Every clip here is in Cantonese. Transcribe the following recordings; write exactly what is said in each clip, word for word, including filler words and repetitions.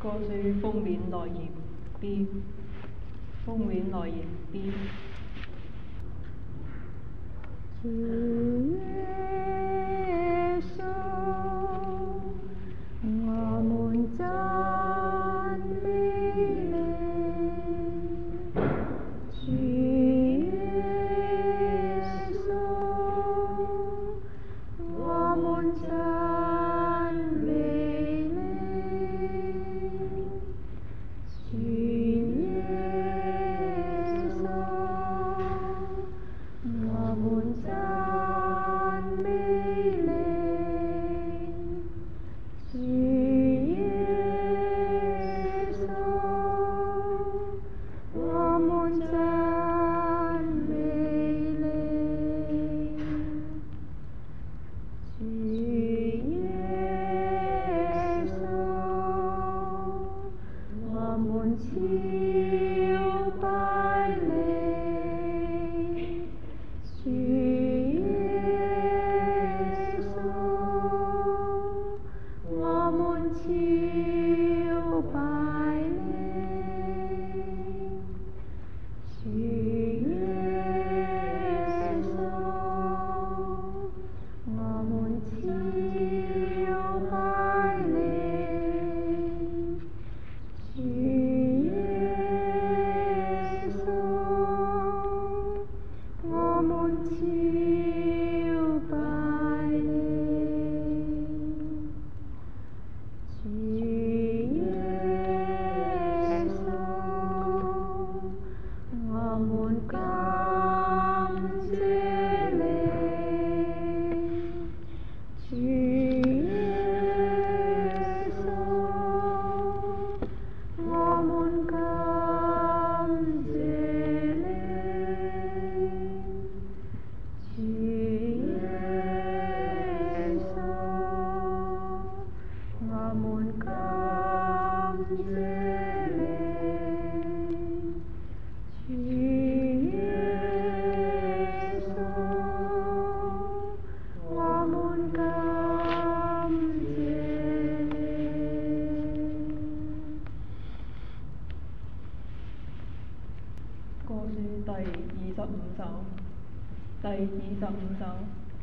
歌書封面內頁 B， 封面內頁 B。 主耶穌，我們讚美你。主耶穌，我們讚美你。主耶穌，我們讚美你。主耶穌，我們讚美你。主耶穌，我們朝拜你。主耶穌，我們朝拜你。主耶穌，我們朝拜你。主耶穌，我們朝拜你。主耶穌，我們感謝你。主耶穌，我們感謝你。主耶穌，我們感謝你。主耶穌，我們感謝你。 歌書第二十五首，第二十五首。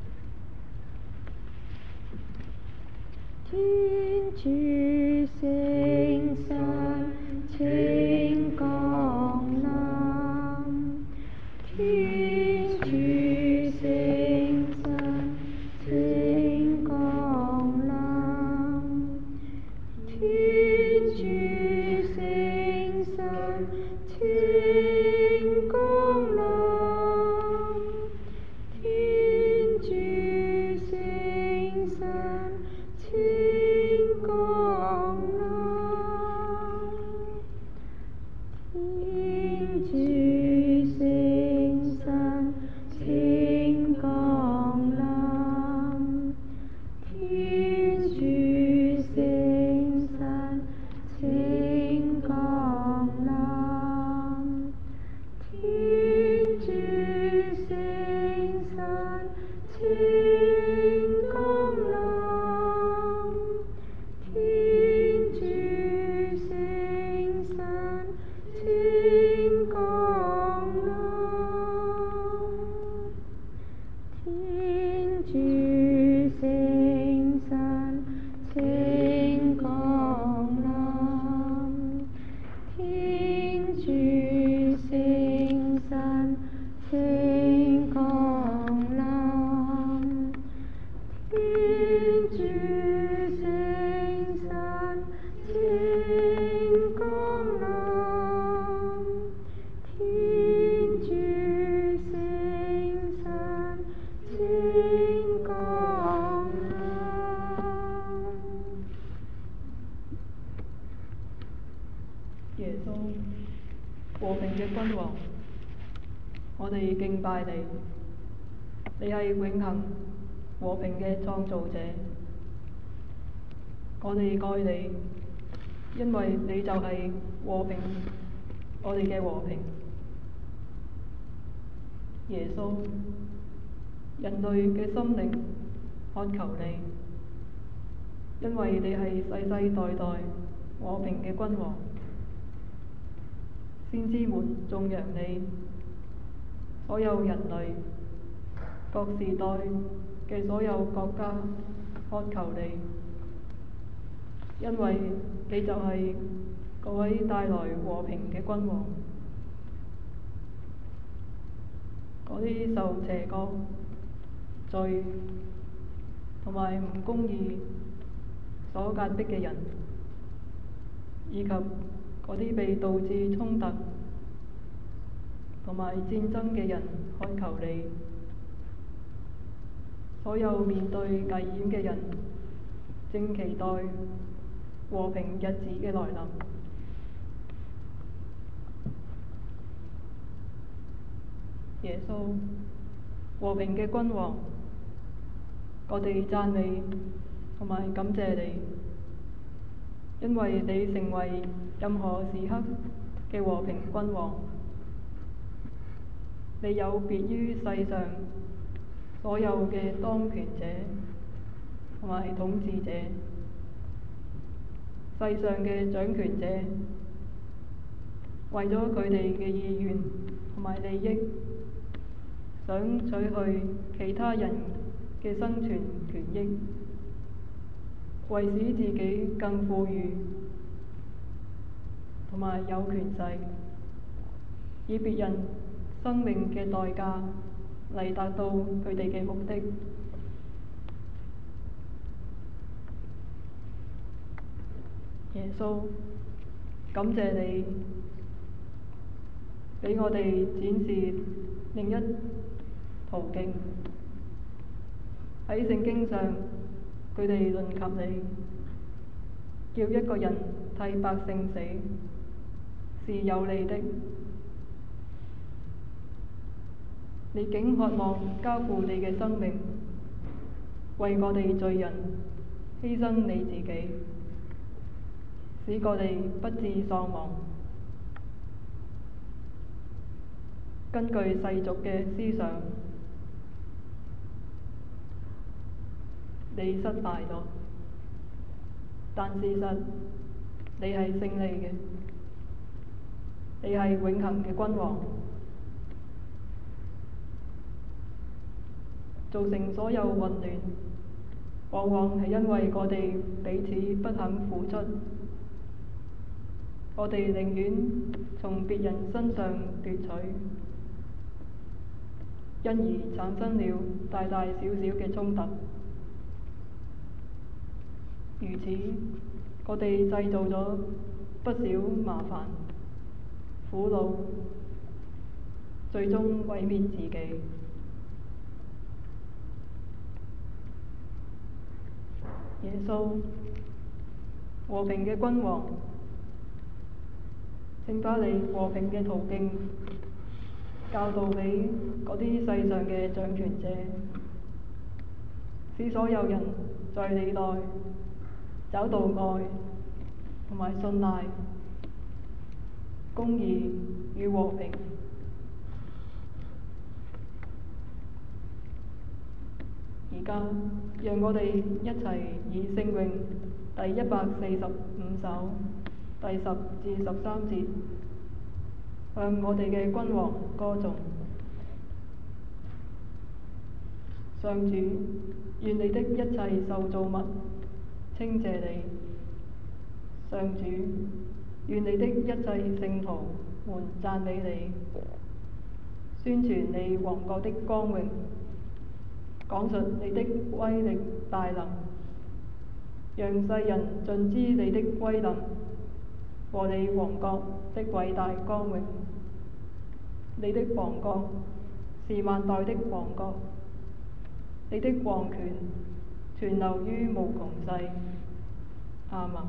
天主聖神請降臨，天主聖神請降臨，天主聖神請降臨，天主聖神請降臨，天主聖神請降臨，天主聖神請降臨，天主聖神請降臨，天主聖神請降臨，天主聖神請降臨，天主聖神請降臨，天主聖神請降臨，天主聖神請降臨。 耶穌，和平嘅君王，我哋敬拜你，你係永恆和平嘅創造者，我哋愛你，因為你就係和平，我哋嘅和平。耶穌，人類嘅心靈渴求你，因為你係世世代代和平嘅君王。先知們頌揚你，所有人類、各時代嘅所有國家渴求你，因為你就係嗰位帶來和平嘅君王。嗰啲受邪惡、罪同埋唔公義所壓迫嘅人，以及嗰啲被導致衝突同埋戰爭嘅人，渴求你。所有面對危險嘅人，正期待和平日子嘅來臨。耶穌，和平嘅君王，我哋讚美同埋感謝你，因為你成為任何時刻嘅和平君王。你有別於世上所有嘅當權者同埋統治者，世上嘅掌權者為咗佢哋嘅意願同埋利益，想取去其他人嘅生存權益，為使自己更富裕同埋有權勢，以別人生命嘅代價嚟達到佢哋嘅目的。耶穌，感謝你俾我哋展示另一途徑。喺聖經上，佢哋論及你，叫一個人替百姓死，是有利的。你竟渴望交付你嘅生命，為我哋罪人犧牲你自己，使我哋不致喪亡。根據世俗嘅思想，你失敗咗，但事實你係勝利嘅，你係永恆嘅君王。造成所有混亂，往往係因為我哋彼此不肯付出，我哋寧願從別人身上奪取，因而產生了大大小小嘅衝突。如此，我哋製造咗不少麻煩、苦惱，最終毀滅自己。耶穌，和平嘅君王，請把你和平嘅途徑教導俾嗰啲世上嘅掌權者，使所有人在你內找到愛同埋信賴、公義與和平。而家，讓我哋一齊以聖詠第一百四十五首第十至十三節，向我哋嘅君王歌頌。上主，願你的一切受造物稱謝你；上主，願你的一切聖徒們讚美你，宣傳你王國的光榮，講述你的威力大能，讓世人盡知你的威能和你王國的偉大光榮。你的王國是萬代的王國，你的王權存留於無窮世。阿們。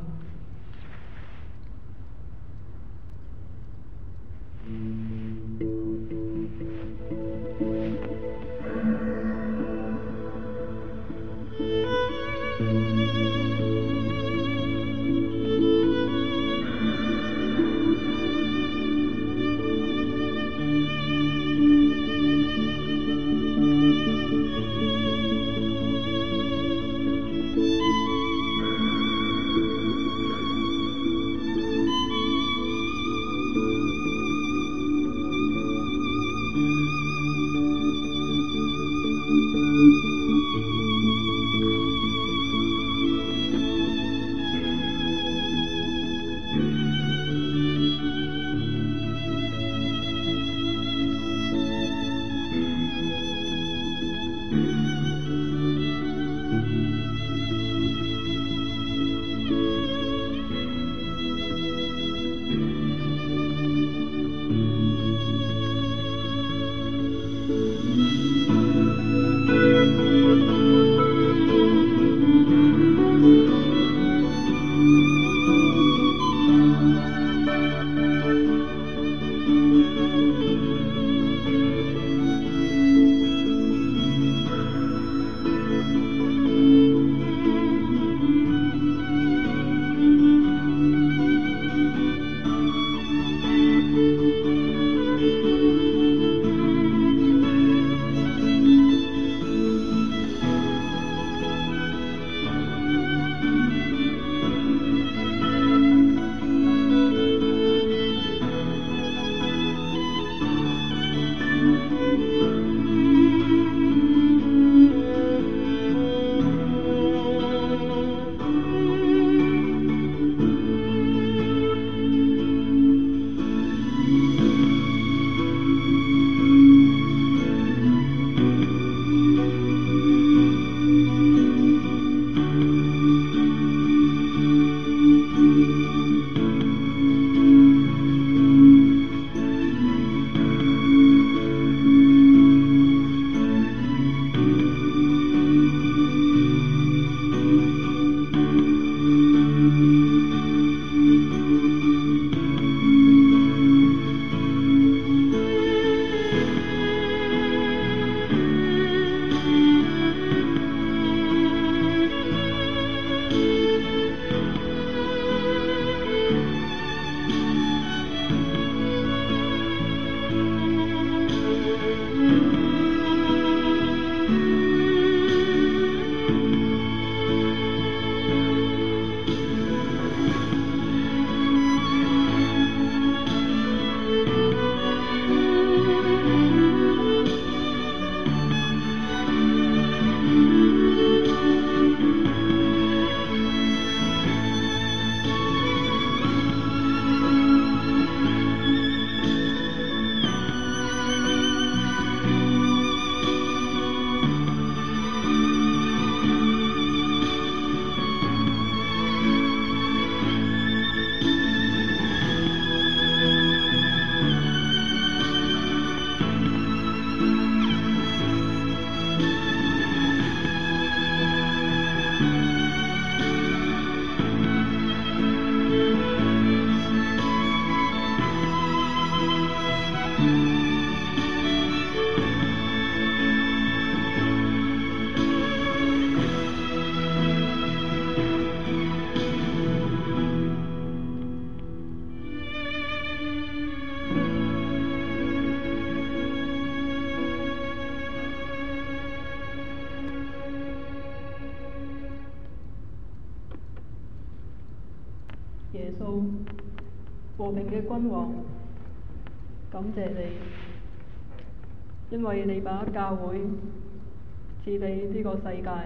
耶穌，和平嘅君王，感謝你，因為你把教會賜俾呢個世界，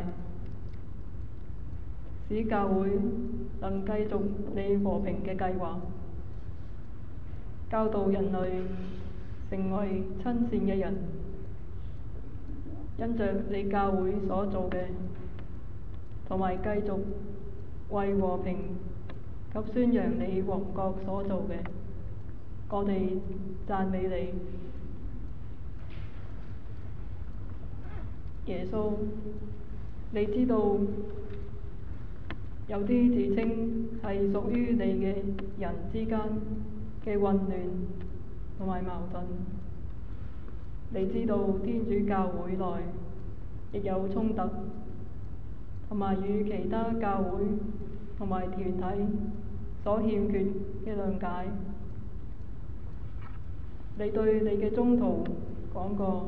使教會能繼續你和平嘅計劃，教導人類成為親善嘅人。因着你教會所做嘅，同埋繼續為和平及宣揚你王國所做嘅，我哋讚美你，耶穌。你知道有啲自稱係屬於你嘅人之間嘅混亂同埋矛盾。你知道天主教會內亦有衝突，同埋與其他教會同埋團體所欠缺嘅諒解。你對你嘅宗徒講過，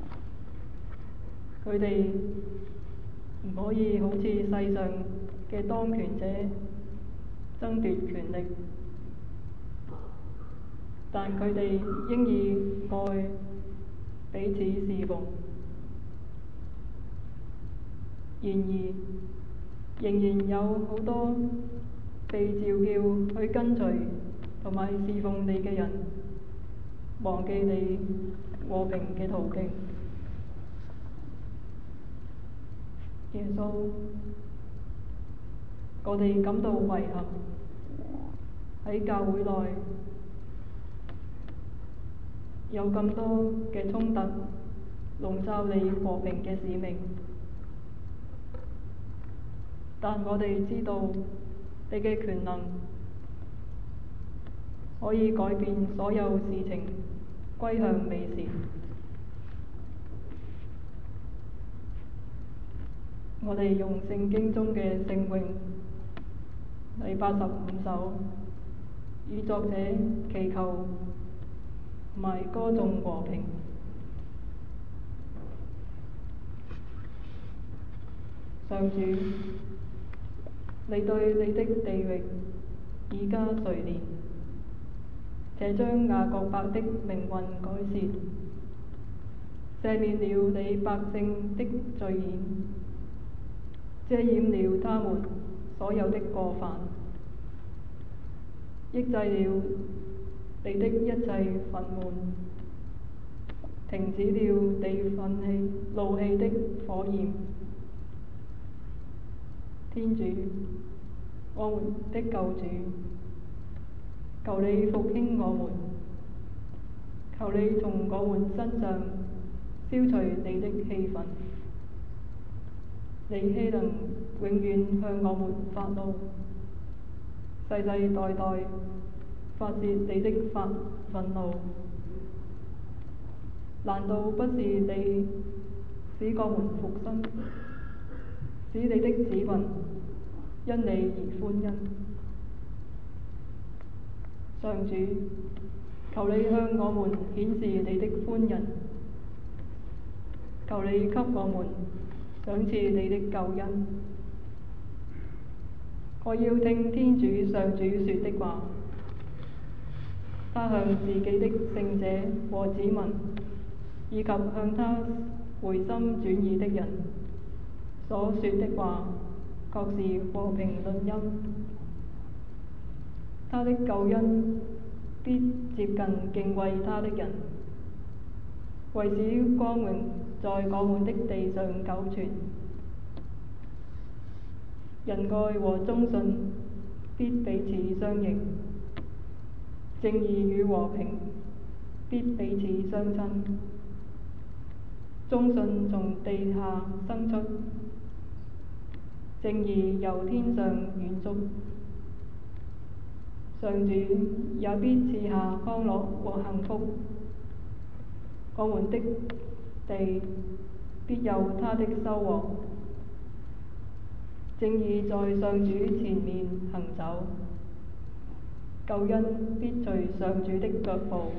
佢哋唔可以好似世上嘅當權者爭奪權力，但佢哋應以愛彼此侍奉。然而，仍然有好多被召叫去跟隨同埋侍奉你嘅人，忘記你和平嘅途徑。耶穌，我哋感到遺憾，喺教會內有咁多嘅衝突，籠罩你和平嘅使命。但我哋知道你嘅權能可以改變所有事情，歸向美善。我哋用聖經中嘅聖詠第八十五首，與作者祈求同埋歌頌和平。上主，你對你的地域已加垂憐，且將雅各伯的命運改善，赦免了你百姓的罪孽，遮掩了他們所有的過犯，抑制了你的一切憤懣，停止了你憤氣怒氣的火焰。天主，我們的救主，求你復興我們，求你從我們身上消除你的氣憤。你豈能永遠向我們發怒，世世代代發泄你的發憤怒？難道不是你使我們復生，使你的子民因你而歡欣？上主，求你向我們顯示你的寬仁，求你給我們賞賜你的救恩。我要聽天主上主說的話，他向自己的聖者和子民，以及向他回心轉意的人所說的話，確是和平論音。他的救恩必接近敬畏他的人，為使光榮在我們的地上久存。仁愛和忠信必彼此相迎，正義與和平必彼此相親。忠信從地下生出，正義由天上遠矚。上主也必賜下康樂和幸福，我們的地必有他的收穫。正義在上主前面行走，救恩必隨上主的腳步。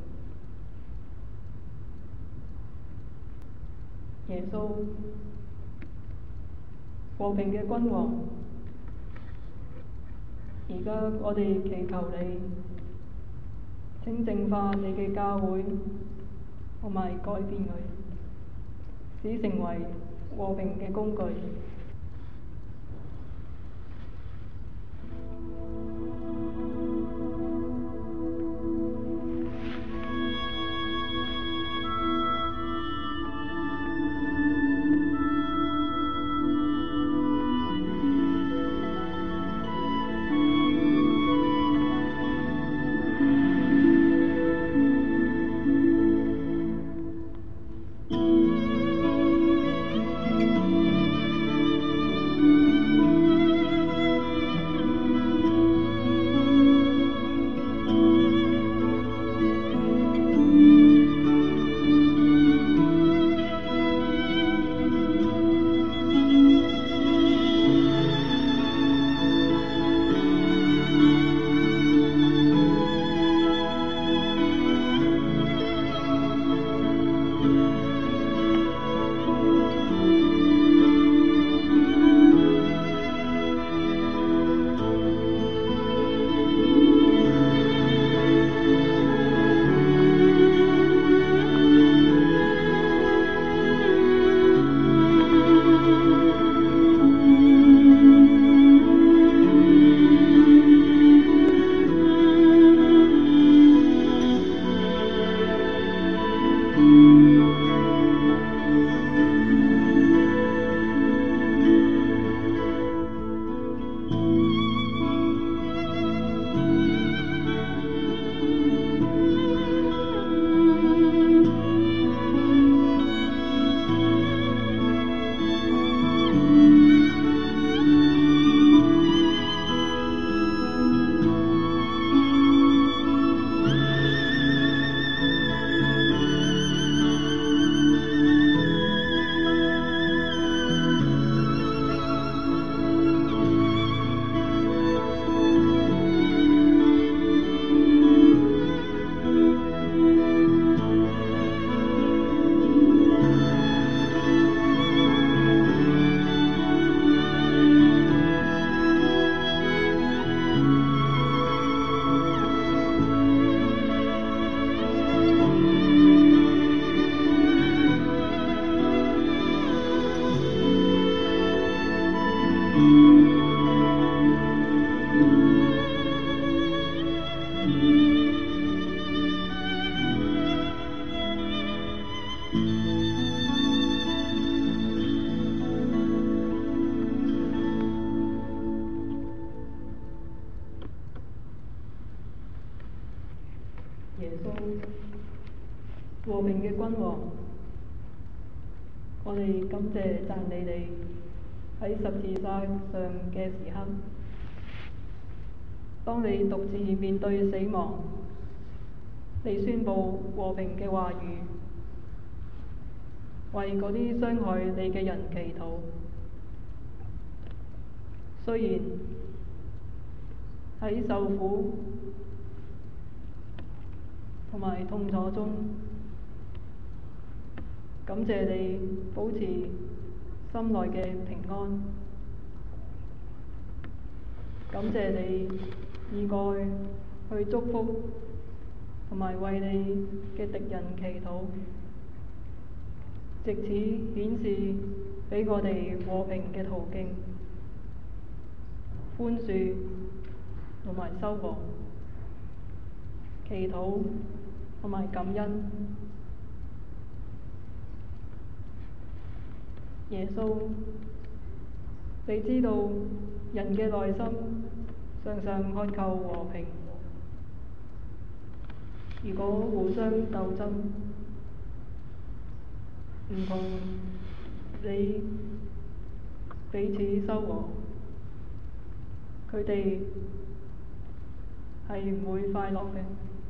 耶穌，和平嘅君王， 而家我哋祈求你，請淨化你嘅教會，同埋改變佢，使成為和平嘅工具。耶穌，和平嘅君王，我哋感謝讚美你喺十字架上嘅時刻，當你獨自面對死亡，你宣佈和平嘅話語，為嗰啲傷害你嘅人祈禱。雖然喺受苦同埋痛楚中，感謝你保持心內嘅平安，感謝你以愛去祝福同埋為你嘅敵人祈禱，藉此顯示俾我哋和平嘅途徑、寬恕同埋修和、祈禱同埋感恩。耶穌，你知道人嘅內心常常渴求和平，如果互相鬥爭，唔同你彼此修和，佢哋係唔會快樂嘅。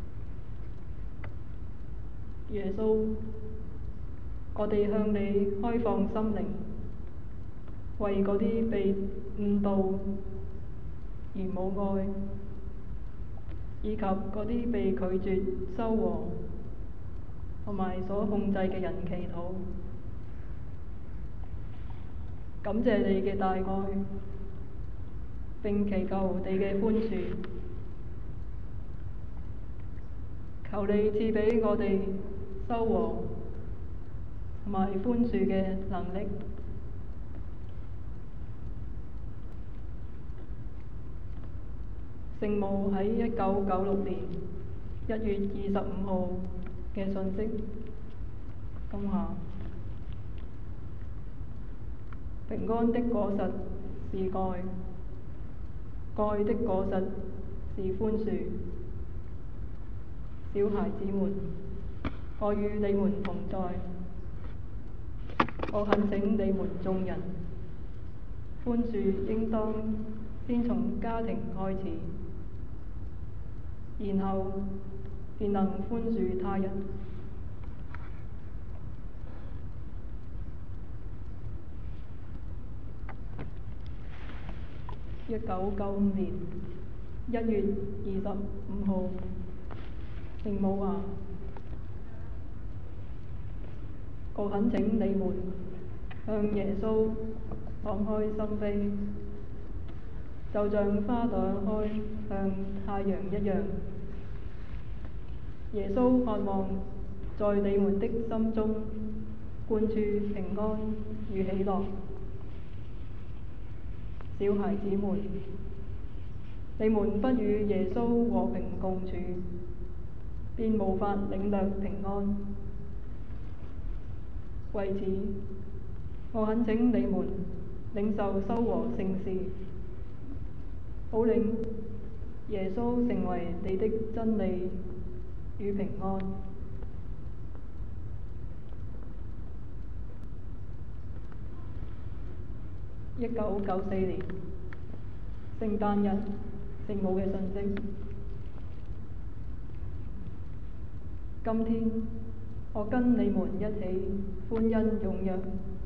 耶穌，我哋向你開放心靈，為嗰啲被誤導而冇愛，以及嗰啲被拒絕修和同埋所控制嘅人祈禱。感謝你嘅大愛， 並祈求你嘅寬恕。求你賜俾我哋修和同埋寬恕嘅能力。聖母喺一九九六年一月二十五號嘅訊息今夏，平安的果實是愛，愛的果實是寬恕。小孩子們，我與你們同在。我懇請你們眾人，寬恕應當先從家庭開始，然後便能寬恕他人。一九九五年一月二十五號，聖母話：我懇請你們向耶穌敞開心扉，就像花朵開向太陽一樣。耶穌渴望在你們的心中灌注平安與喜樂。小孩子們，你們不與耶穌和平共處，便無法領略平安。為此，我懇請你們領受修和聖事，好令耶穌成為你的真理與平安。一九九四年聖誕日，聖母嘅訊息。今天我跟你們一起歡欣踴躍，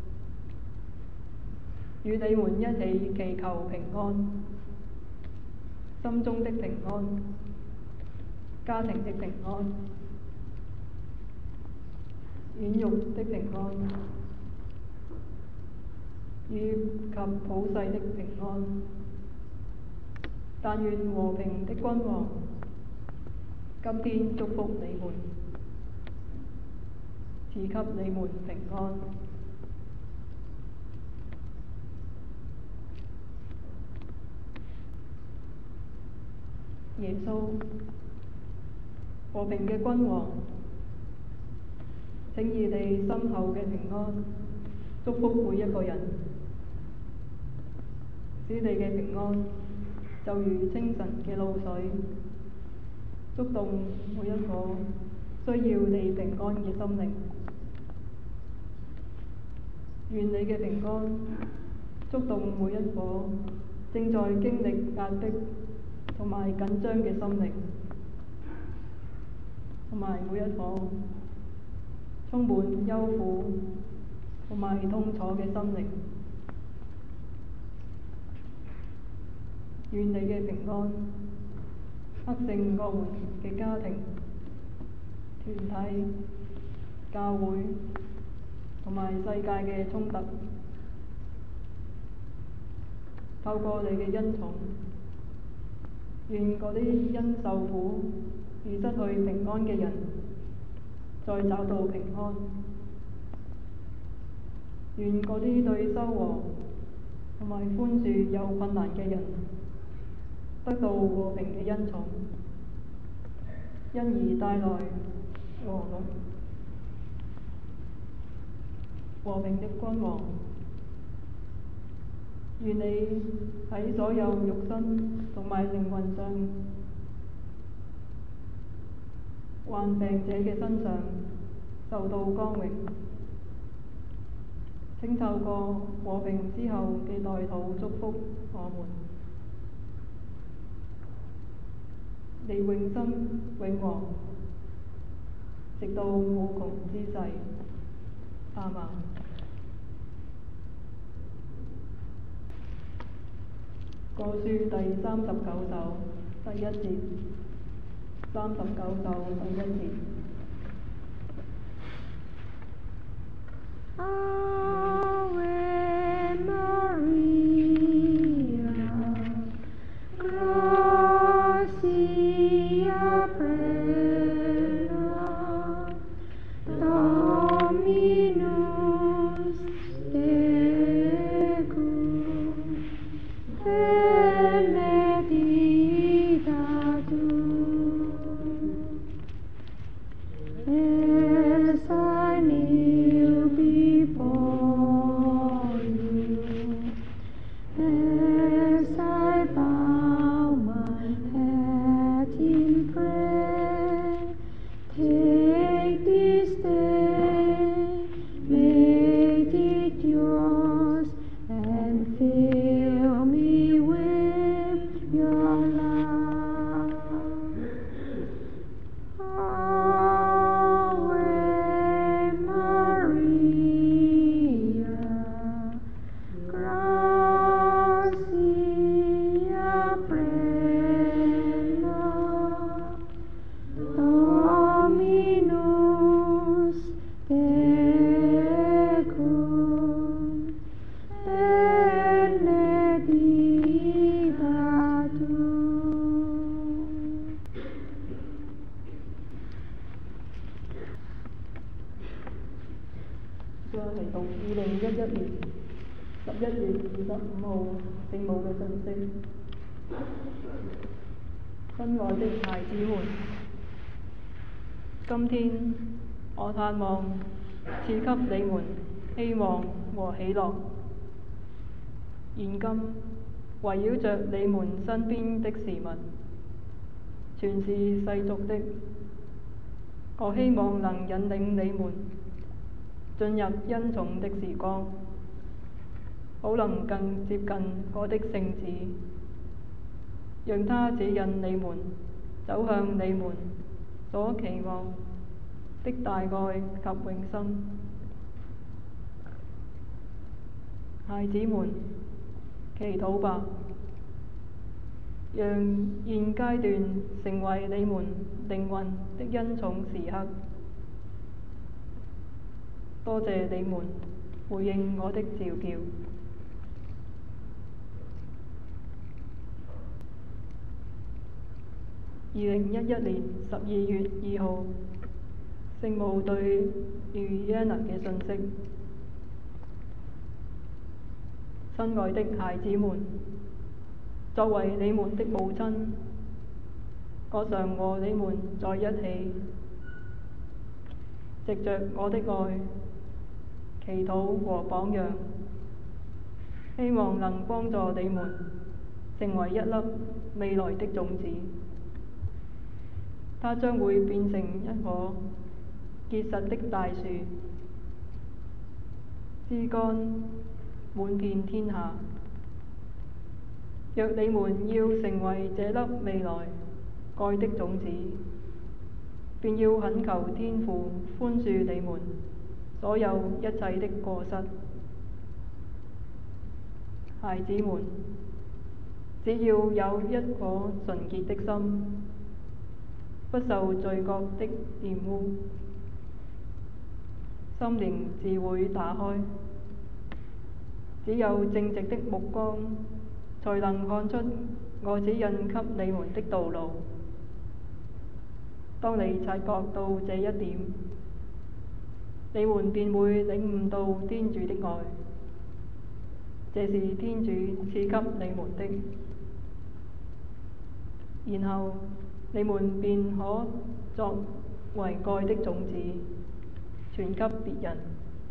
與你們一起祈求平安，心中的平安，家庭的平安，軟弱的平安，以及普世的平安。但願和平的君王今天祝福你們，賜給你們平安。耶穌，和平嘅君王，請以你深厚嘅平安祝福每一個人，使你嘅平安就如清晨嘅露水，觸動每一顆需要你平安嘅心靈。願你嘅平安觸動每一顆正在經歷壓迫同埋緊張嘅心靈，同埋每一顆充滿憂苦同埋痛楚嘅心靈。願你嘅平安克勝我們嘅家庭、團體、教會同埋世界嘅衝突。透過你嘅恩寵，願嗰啲因受苦而失去平安嘅人再找到平安。願嗰啲對修和同埋寬恕有困難嘅人得到和平嘅恩寵，因而帶來和睦。和平的君王，願你喺所有肉身同埋靈魂上患病者嘅身上受到光榮。請透過和平之後嘅代禱祝福我們，你永生永王，直到無窮之世。阿們。歌書第三十九首第一節，三十九首第一節。 Ave Maria, 一年十一月二十五號聖母嘅訊息。親愛的孩子們，今天我盼望賜給你們希望和喜樂。現今圍繞着你們身邊的事物，全是世俗的。我希望能引領你們進入恩寵的時光，好能更接近我的聖子，讓他指引你們走向你們所期望的大愛及永生。孩子們，祈禱吧，讓現階段成為你們靈魂的恩寵時刻。多謝你們回應我的召叫。二零一一年十二月二號，聖母對 Juliana 嘅訊息。親愛的孩子們，作為你們的母親，我常和你們在一起，藉着我的愛、祈禱和榜樣，希望能幫助你們成為一粒未來的種子。它將會變成一棵結實的大樹，枝幹滿遍天下。若你們要成為這粒未來愛的種子，便要懇求天父寬恕你們所有一切的過失。孩子們，只要有一顆純潔的心，不受罪惡的玷污，心靈自會打開。只有正直的目光，才能看出我指引給你們的道路。當你察覺到這一點，你們便會領悟到天主的愛，這是天主賜給你們的。然後你們便可作為愛的種子，傳給別人。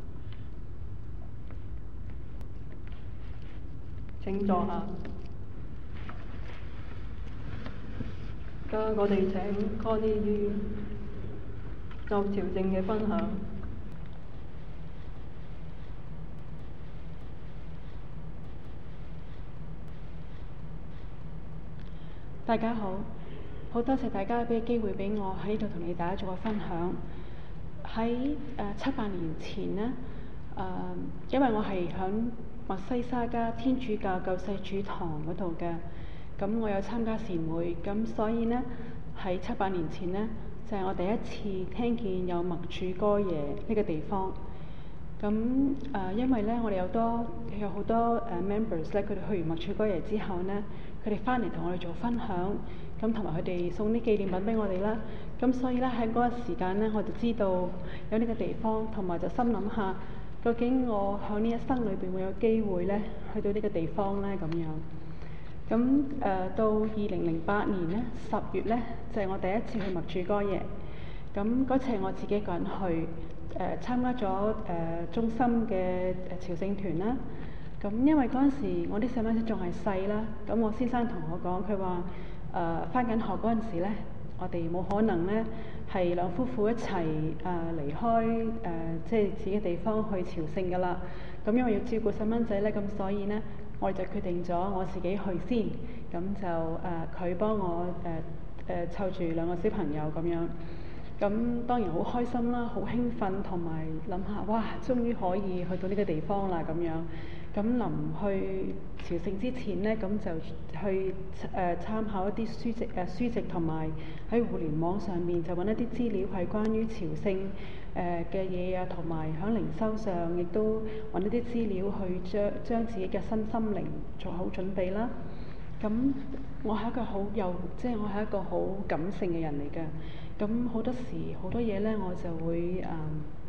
請坐下。而家我哋請 Connie Yu 作朝聖嘅分享。 大家好，好多謝大家俾機會俾我喺度同你大家做個分享。喺誒、呃、七八年前呢，誒、呃、因為我係響墨西沙加天主教救世主堂嗰度嘅，咁我有參加善會，咁所以呢，喺七八年前呢，就係、是、我第一次聽見有默主哥耶呢個地方。咁誒、呃，因為咧，我哋有多有好多誒、呃、members 咧，佢哋去完默主哥耶之後呢，佢哋翻嚟同我哋做分享，咁同埋佢哋送啲紀念品俾我哋啦。咁所以咧，喺嗰個時間咧，我就知道有呢個地方，同埋就心諗下，究竟我喺呢一生裏邊會有機會咧去到呢個地方咧咁樣。咁誒、呃、到二零零八年咧十月咧，就係、是、我第一次去默主哥耶。咁嗰次係我自己一個人去。誒、呃、參加咗誒、呃、中心嘅誒朝聖團啦，咁因為嗰陣時我啲細蚊仔仲係細啦，咁我先生同我講，佢話誒返緊學嗰陣時咧，我哋冇可能咧係兩夫婦一齊誒、呃、離開誒、呃、即係自己地方去朝聖㗎啦，咁因為要照顧細蚊仔咧，咁所以咧我哋就決定咗我自己去先，咁就誒佢、呃、幫我誒誒湊住兩個小朋友咁樣。咁當然好開心啦，好興奮，同埋諗下，哇！終於可以去到呢個地方啦咁樣。咁臨去朝聖之前呢，咁就去誒、呃、參考一啲書籍誒、呃、書籍，同埋喺互聯網上面就揾一啲資料係關於朝聖誒嘅嘢啊，同埋喺靈修上亦都揾一啲資料去將將自己嘅身心靈做好準備啦。咁我係一個好有，即係我係一個好感性嘅人嚟嘅。咁好多時好多嘢咧，我就會誒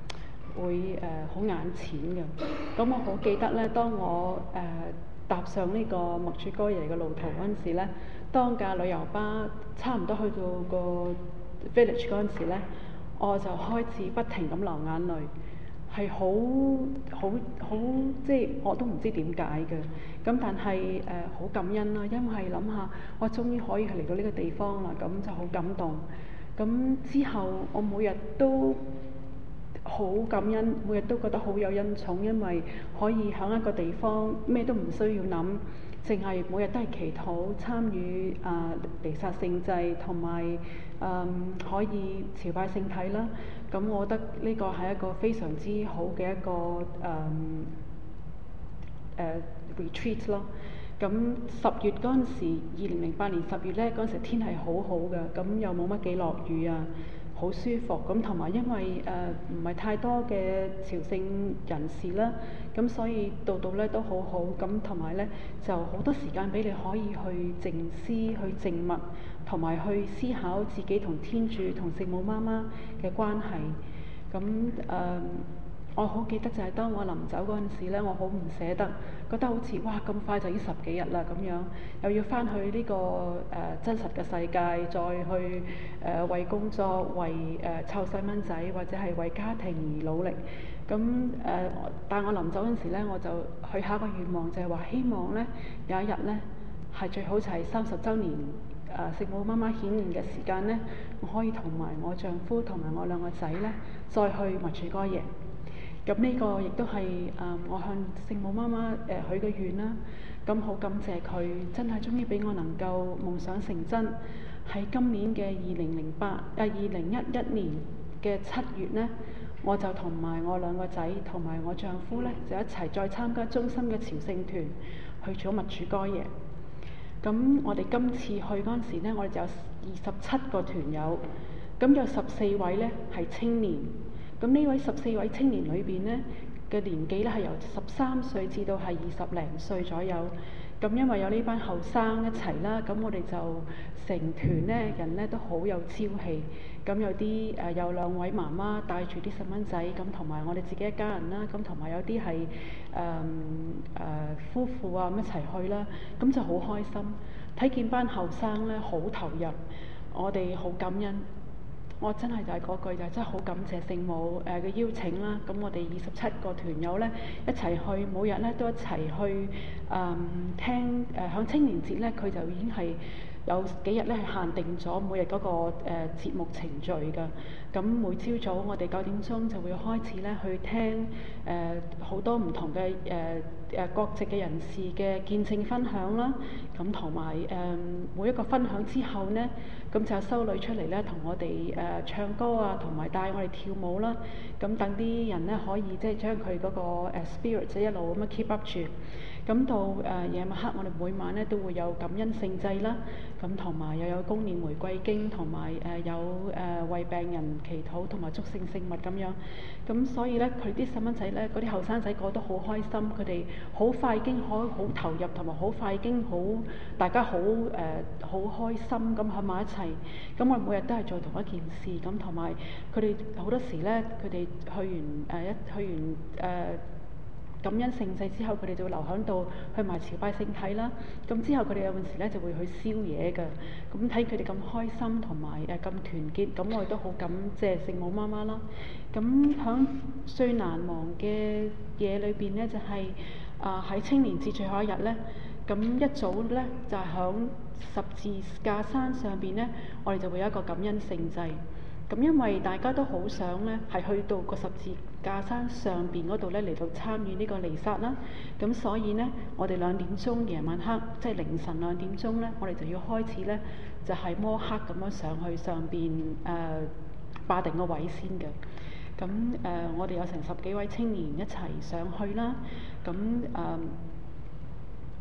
會誒好、呃、眼淺嘅。咁我好記得咧，當我誒、呃、踏上呢個默主哥耶嘅路途嗰陣時咧，當架旅遊巴差唔多去到個 village 嗰陣時咧，我就開始不停咁流眼淚，係好好好，即係我都唔知點解嘅。咁但係誒好感恩啦，因為諗下我終於可以係嚟到呢個地方啦，咁就好感動。咁之後我每日都好感恩，每日都覺得好有恩寵，因為可以喺一個地方咩都唔需要諗，淨係每日都係祈禱、參與啊彌撒聖祭，同埋誒可以朝拜聖體啦。咁我覺得呢個係一個非常之好嘅一個誒誒、嗯呃、retreat 咯。咁十月嗰陣時，二零零八年十月咧，嗰陣時天氣好好嘅，咁又冇乜幾落雨啊，好舒服。咁同埋因為誒唔係太多嘅朝聖人士啦，咁所以度度咧都好好。咁同埋咧就好多時間俾你可以去靜思、去靜默，同埋去思考自己同天主、同聖母媽媽嘅關係。咁誒。呃我好記得就係當我臨走嗰陣時咧，我好唔捨得，覺得好似哇咁快就已經十幾日啦咁樣，又要翻去呢、這個誒、呃、真實嘅世界，再去誒、呃、為工作、為誒湊細蚊仔或者係為家庭而努力。咁誒、呃，但我臨走嗰陣時咧，我就許下一個願望，就係、是、話希望咧有一日咧係最好就係三十週年誒聖母媽媽顯現嘅時間咧，我可以同埋我丈夫同埋我兩個仔咧再去默主哥耶。咁呢個亦都係誒我向聖母媽媽誒許嘅願啦。咁好感謝佢，真係終於俾我能夠夢想成真。喺今年嘅二零零八誒二零一一年嘅七月呢，我就同埋我兩個仔同埋我丈夫咧，就一齊再參加中心嘅朝聖團去咗默主哥耶。咁我哋今次去嗰陣時咧，我哋就有二十七個團友，咁有十四位咧係青年。咁呢位十四位青年裏邊呢嘅年紀咧係由十三歲至到係二十零歲左右。咁因為有呢班後生一齊啦，咁我哋就成團呢人呢都好有朝氣。咁有啲誒、呃、有兩位媽媽帶住啲細蚊仔，咁同埋我哋自己一家人啦。咁同埋有啲係誒誒夫婦啊咁一齊去啦。咁就好開心，睇見班後生咧好投入，我哋好感恩。我真係就係嗰句就係真係好感謝聖母誒嘅、呃、邀請啦。咁我哋二十七個團友咧一齊去，每日咧都一齊去誒、呃、聽誒響、呃、青年節咧，佢就已經係有幾日咧係限定咗每日嗰、那個誒、呃、節目程序㗎。咁每朝早我哋九點鐘就會開始咧去聽誒好、呃、多唔同嘅誒誒國籍嘅人士嘅見證分享啦。咁同埋誒每一個分享之後呢，咁就有修女出嚟咧同我哋誒、呃、唱歌啊，同埋帶我哋跳舞啦。咁等啲人咧可以即係將佢嗰個誒 spirit 即係一路咁樣 keep up 住。咁到誒夜晚黑，我哋每晚咧都會有感恩聖祭啦。咁同埋又有恭念玫瑰經，同埋誒有誒、呃、為病人祈禱，同埋祝聖聖物咁樣。咁所以咧，佢啲細蚊仔咧，嗰啲後生仔個都好開心，佢哋好快已經可好投入，同埋好快已經好大家好誒好開心咁喺埋一齊。咁我哋每日都係做同一件事，咁同埋佢哋好多時咧，佢哋去完誒一、呃、去完誒。呃感恩聖祭之後，佢哋就會留喺度去埋朝拜聖體啦。咁之後佢哋有陣時咧就會去宵夜嘅。咁睇佢哋咁開心同埋誒咁團結，咁我哋都好感謝聖母媽媽啦。咁響最難忘嘅嘢裏邊咧，就係啊喺青年節最後一日咧，咁一早咧就係、是、響十字架山上邊咧，我哋就會有一個感恩聖祭。咁因為大家都好想咧，係去到個十字架山上邊嗰度咧嚟到參與呢個彌撒啦。咁所以咧，我哋兩點鐘夜晚黑，即係凌晨兩點鐘咧，我哋就要開始咧，就係、是、摸黑咁樣上去上邊誒霸定個位先嘅。咁誒、呃，我哋有成十幾位青年一齊上去啦。咁誒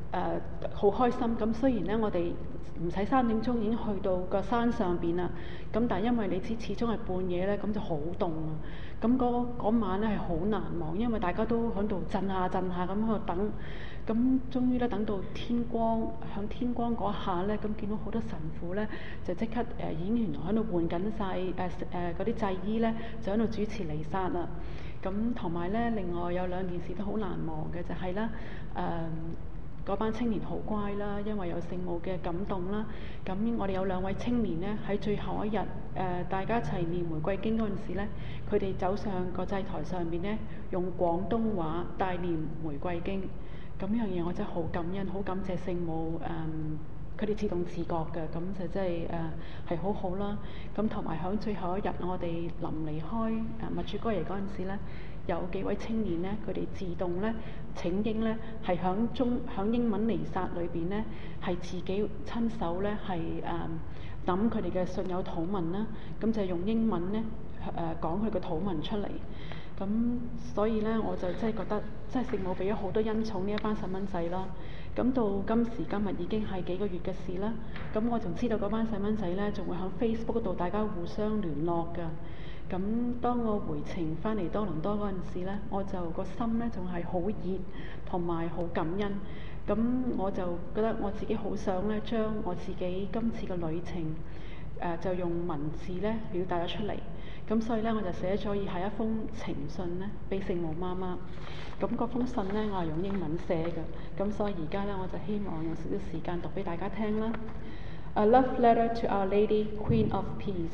誒好開心。咁雖然咧，我哋唔使三點鐘已經去到個山上邊啦，咁但係因為你知始終係半夜咧，咁就好凍啊。咁嗰嗰晚咧係好難忘，因為大家都喺度震下震下咁喺度等。咁終於咧等到天光，響天光嗰下咧，咁見到好多神父咧就即刻誒、呃、已經原來喺度換緊晒誒誒嗰啲祭衣咧，就喺度主持彌撒啦。咁同埋咧，另外有兩件事都好難忘嘅，就係咧誒嗰班青年好乖啦，因為有聖母嘅感動啦。咁我哋有兩位青年咧喺最後一日誒、呃、大家一齊念玫瑰經嗰陣時咧，佢哋走上個祭台上邊咧，用廣東話帶念玫瑰經。咁樣嘢我真係好感恩，好感謝聖母誒，佢、嗯、哋自動自覺嘅，咁就真係誒係好好啦。咁同埋喺最後一日，我哋臨離開誒默主哥耶嗰陣時咧，有幾位青年咧，佢哋自動咧請纓咧，係響中響英文彌撒裏邊咧，係自己親手咧係誒揼佢哋嘅信友禱文啦，咁就用英文咧誒講佢個禱文出嚟。咁所以咧，我就真係覺得，真係聖母俾咗好多恩寵呢一班細蚊仔啦。咁到今時今日已經係幾個月嘅事啦。咁我仲知道嗰班細蚊仔咧，仲會喺 Facebook 度大家互相聯絡㗎。咁當我回程翻嚟多倫多嗰陣時咧，我就個心咧仲係好熱同埋好感恩。咁我就覺得我自己好想咧，將我自己今次嘅旅程誒、呃、就用文字咧表達咗出嚟。咁所以咧，我就寫咗以下一封情信咧，俾聖母媽媽。咁嗰封信咧，我係用英文寫嘅。咁所以而家咧，我就希望用少少時間讀俾大家聽啦。A love letter to Our Lady, Queen of Peace.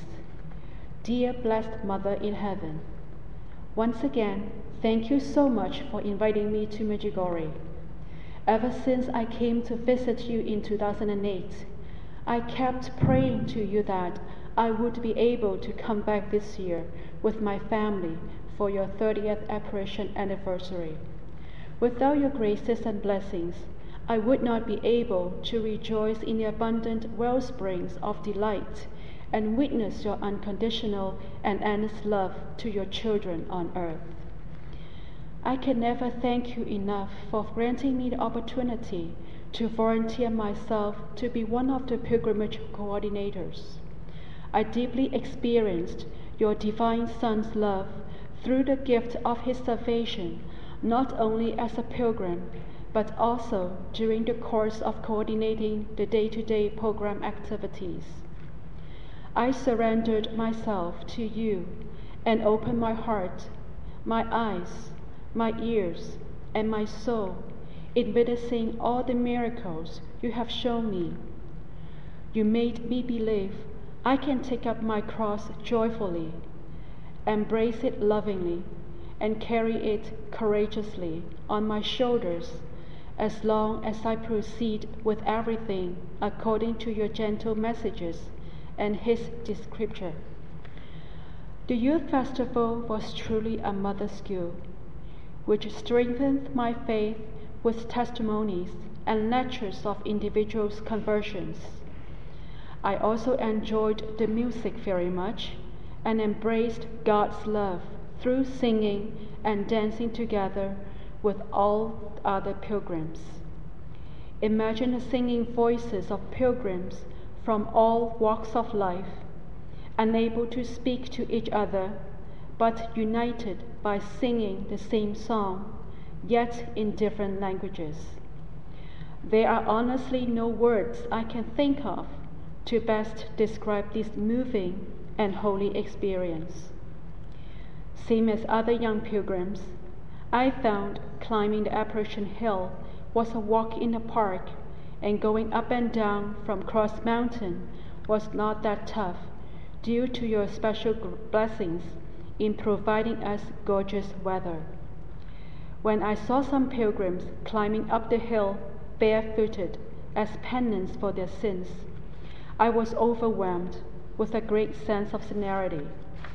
Dear blessed Mother in heaven, once again, thank you so much for inviting me to Medjugorje. Ever since I came to visit you in two thousand eight, I kept praying to you that I would be able to come back this year with my family for your thirtieth apparition anniversary. Without your graces and blessings, I would not be able to rejoice in the abundant wellsprings of delight and witness your unconditional and endless love to your children on earth. I can never thank you enough for granting me the opportunity to volunteer myself to be one of the pilgrimage coordinators. I deeply experienced your divine Son's love through the gift of his salvation, not only as a pilgrim, but also during the course of coordinating the day-to-day program activities. I surrendered myself to you and opened my heart, my eyes, my ears, and my soul in witnessing all the miracles you have shown me. You made me believe I can take up my cross joyfully, embrace it lovingly, and carry it courageously on my shoulders as long as I proceed with everything according to your gentle messages and his scripture. The youth festival was truly a mother school, which strengthened my faith with testimonies and lectures of individuals' conversions. I also enjoyed the music very much and embraced God's love through singing and dancing together with all other pilgrims. Imagine the singing voices of pilgrims from all walks of life, unable to speak to each other, but united by singing the same song, yet in different languages. There are honestly no words I can think of to best describe this moving and holy experience. Same as other young pilgrims, I found climbing the Apparition Hill was a walk in the park, and going up and down from Cross Mountain was not that tough due to your special blessings in providing us gorgeous weather. When I saw some pilgrims climbing up the hill barefooted as penance for their sins, I was overwhelmed with a great sense of serenity.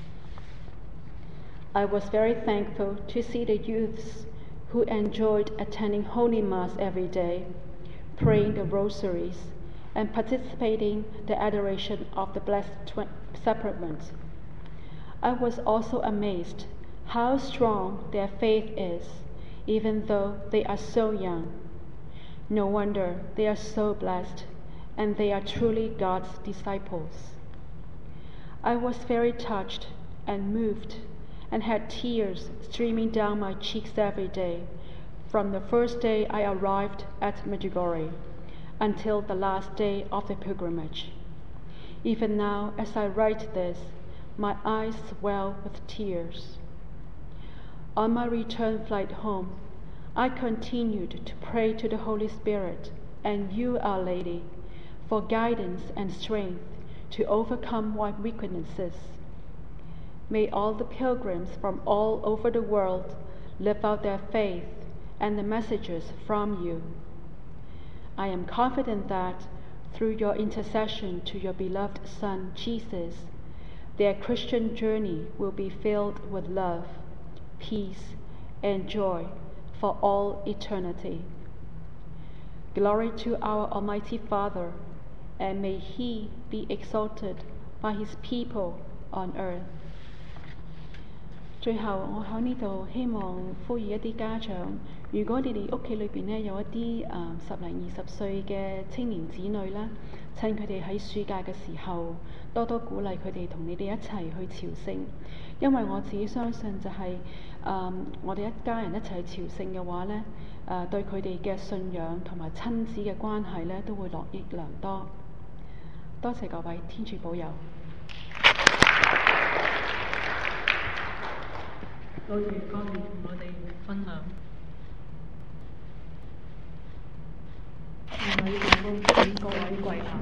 I was very thankful to see the youths who enjoyed attending Holy Mass every day, praying the rosaries, and participating in the adoration of the Blessed Sacrament. I was also amazed how strong their faith is, even though they are so young. No wonder they are so blessed, and they are truly God's disciples. I was very touched and moved, and had tears streaming down my cheeks every day, from the first day I arrived at Medjugorje until the last day of the pilgrimage. Even now, as I write this, my eyes swell with tears. On my return flight home, I continued to pray to the Holy Spirit and you, Our Lady, for guidance and strength to overcome my weaknesses. May all the pilgrims from all over the world live out their faith and the messages from you. I am confident that through your intercession to your beloved Son, Jesus, their Christian journey will be filled with love, peace, and joy for all eternity. Glory to our Almighty Father, and may He be exalted by His people on earth. 最後，我喺呢度希望呼籲一啲家長，如果你哋屋企裏邊咧有一啲誒、呃、十零二十歲嘅青年子女啦，趁佢哋喺暑假嘅時候，多多鼓勵佢哋同你哋一齊去朝聖，因為我自己相信就係、是、誒、呃、我哋一家人一齊去朝聖嘅話咧，誒、呃、對佢哋嘅信仰同埋親子嘅關係咧都會獲益良多。多謝各位，天主保佑。 多謝哥兒同我哋分享。各位義工請各位跪下。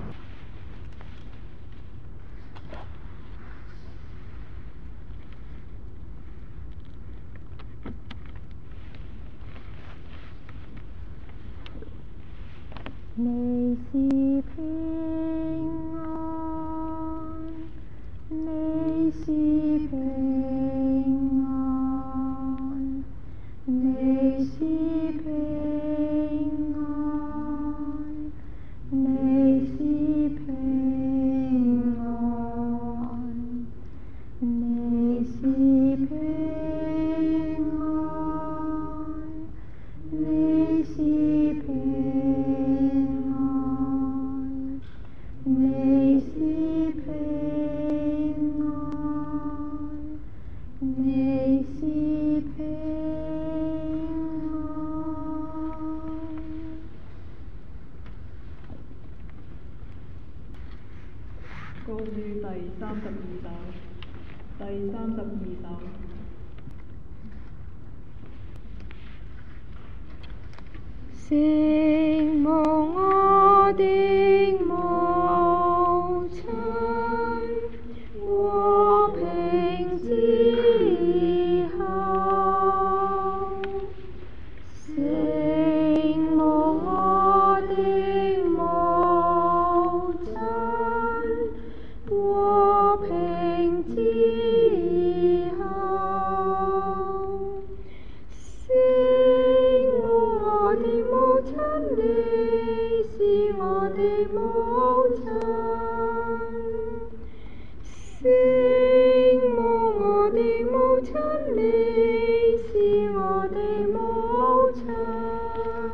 你是平安，你是平安，你是平安，你是平安，你是平安，你是平安。你是平安，你是平安。 歌書第三十二首，第三十二首。 聖母，我的母親，和平之后。聖母，我的母親，和平之後。聖母，我的母親，你是我的母親。聖母，我的母親，你是我的母親。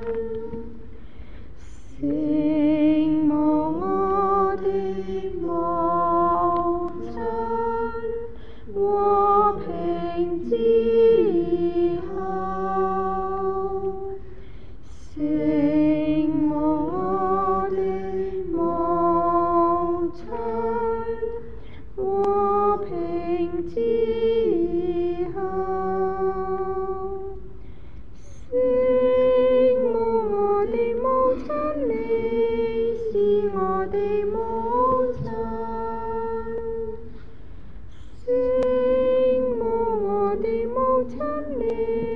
聖母，我的母親，和平之後。聖母，我的母親，和平之後。聖母，我的母親，你是我的母親。聖母，我的母親，你